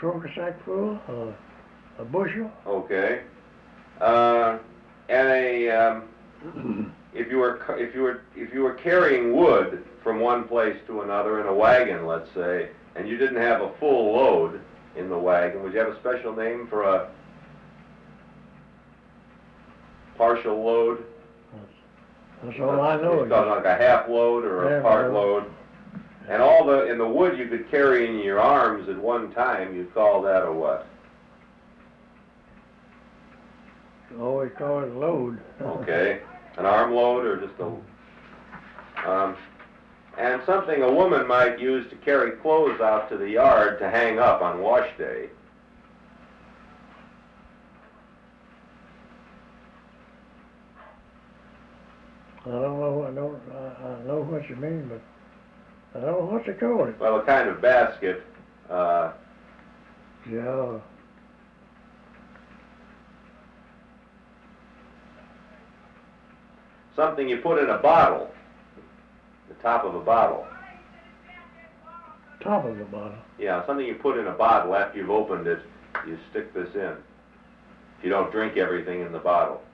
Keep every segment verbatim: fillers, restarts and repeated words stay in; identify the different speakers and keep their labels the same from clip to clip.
Speaker 1: croaker sack full, uh, a bushel.
Speaker 2: Okay. Uh, and a um, if you were if you were if you were carrying wood from one place to another in a wagon, let's say, and you didn't have a full load in the wagon, would you have a special name for a partial load?
Speaker 1: That's all I know.
Speaker 2: It's called like a half load or a
Speaker 1: Half
Speaker 2: part
Speaker 1: load.
Speaker 2: load. And all the in the wood you could carry in your arms at one time, you'd call that a what?
Speaker 1: Always call it a load.
Speaker 2: Okay, an arm load or just a. Um, and something a woman might use to carry clothes out to the yard to hang up on wash day.
Speaker 1: I don't know. I don't. I, I know what you mean, but I don't know what to call it.
Speaker 2: Well, a kind of basket. Uh,
Speaker 1: Yeah.
Speaker 2: something you put in a bottle. The top of a bottle.
Speaker 1: Top of the bottle.
Speaker 2: Yeah, something you put in a bottle after you've opened it. You stick this in. You don't drink everything in the bottle.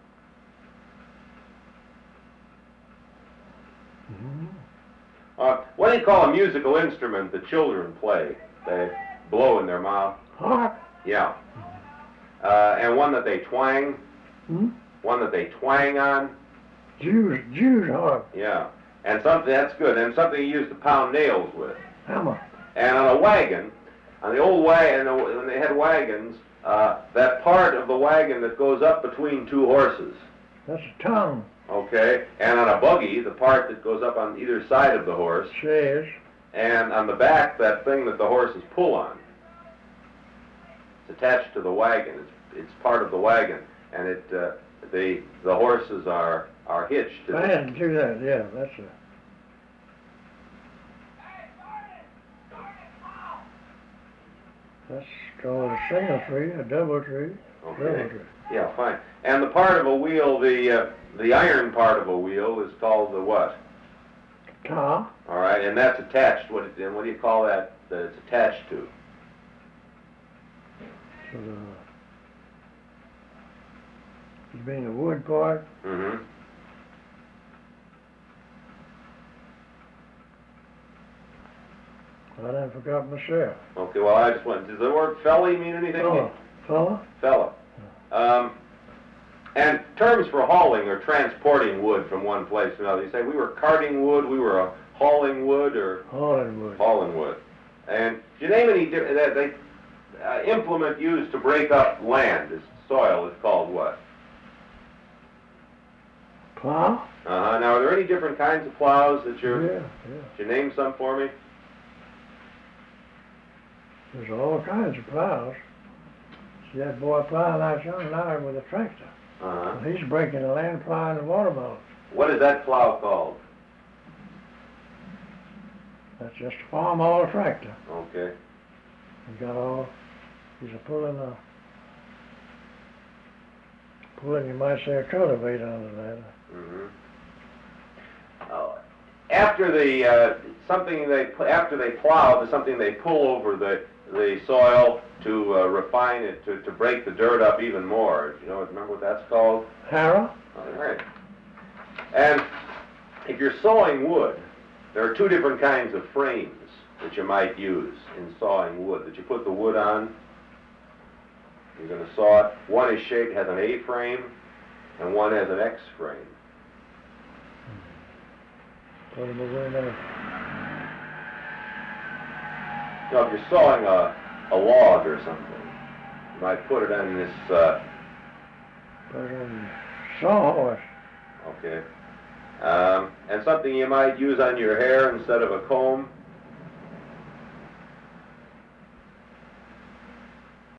Speaker 1: Mm-hmm.
Speaker 2: Uh, what do you call a musical instrument that children play? They blow in their mouth.
Speaker 1: Harp.
Speaker 2: Yeah. Uh, and one that they twang.
Speaker 1: Hmm?
Speaker 2: One that they twang on.
Speaker 1: Jews. Jews harp.
Speaker 2: Yeah. And something that's good. And something you use to pound nails with.
Speaker 1: Hammer.
Speaker 2: And on a wagon, on the old wagon, when they had wagons, uh, that part of the wagon that goes up between two horses.
Speaker 1: That's a tongue.
Speaker 2: Okay. And on a buggy, the part that goes up on either side of the horse.
Speaker 1: Says.
Speaker 2: And on the back, that thing that the horses pull on. It's attached to the wagon. It's, it's part of the wagon, and it uh, the the horses are are hitched to
Speaker 1: I
Speaker 2: it.
Speaker 1: had to do that. Yeah, that's a. That's called a single tree, a double tree, double
Speaker 2: Okay.
Speaker 1: tree.
Speaker 2: Yeah, fine. And the part of a wheel, the uh, the iron part of a wheel, is called the what?
Speaker 1: Tar.
Speaker 2: All right, and that's attached. What and what do you call that? That it's attached to?
Speaker 1: So the. You mean the wood part?
Speaker 2: Mm-hmm.
Speaker 1: I done forgot myself.
Speaker 2: Okay. Well, I just went. Does the word felly mean anything?
Speaker 1: Fella. Fella?
Speaker 2: Fella. Um, and terms for hauling or transporting wood from one place to another. You say we were carting wood, we were uh, hauling wood, or
Speaker 1: Hauling wood.
Speaker 2: hauling wood. And do you name any di- that they uh, implement used to break up land, this soil, is called what?
Speaker 1: Plow?
Speaker 2: Uh-huh. Now, are there any different kinds of plows that you're?
Speaker 1: Yeah, yeah.
Speaker 2: Could you name some for me?
Speaker 1: There's all kinds of plows. See that boy plowing out young now with a tractor.
Speaker 2: Uh-huh.
Speaker 1: Well, he's breaking the land plowing the watermelons.
Speaker 2: What is that plow called?
Speaker 1: That's just a farm all tractor.
Speaker 2: Okay.
Speaker 1: He's got all, he's a pulling a, pulling, you might say, a cultivator under that.
Speaker 2: Mm-hmm. Uh, after the uh, something they after they plow, there's something they pull over the the soil to uh, refine it, to, to break the dirt up even more. Do you know? Remember what that's called?
Speaker 1: Harrow?
Speaker 2: All right. And if you're sawing wood, there are two different kinds of frames that you might use in sawing wood. That you put the wood on. You're going to saw it. One is shaped has an A frame, and one has an X frame.
Speaker 1: Put him away in there.
Speaker 2: You know, if you're sawing a, a log or something, you might put it on this, uh,
Speaker 1: Put it on sawhorse.
Speaker 2: okay, um, and something you might use on your hair instead of a comb.